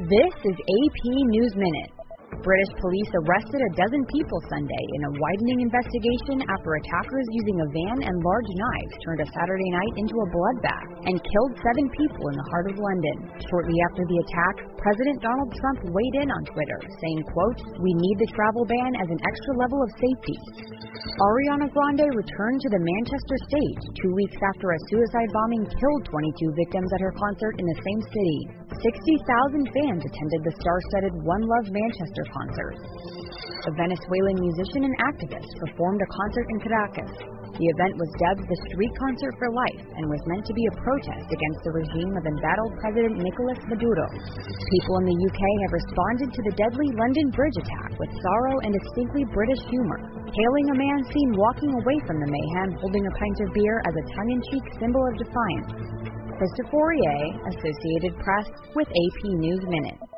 This is AP News Minute. British police arrested a dozen people Sunday in a widening investigation after attackers using a van and large knives turned a Saturday night into a bloodbath and killed 7 people in the heart of London. Shortly after the attack, President Donald Trump weighed in on Twitter, saying, quote, "We need the travel ban as an extra level of safety." Ariana Grande returned to the Manchester stage 2 weeks after a suicide bombing killed 22 victims at her concert in the same city. 60,000 fans attended the star-studded One Love Manchester concert. A Venezuelan musician and activist performed a concert in Caracas. The event was dubbed the Street Concert for Life and was meant to be a protest against the regime of embattled President Nicolas Maduro. People in the UK have responded to the deadly London Bridge attack with sorrow and distinctly British humor, hailing a man seen walking away from the mayhem holding a pint of beer as a tongue-in-cheek symbol of defiance. Christopher Aurier, Associated Press, with AP News Minute.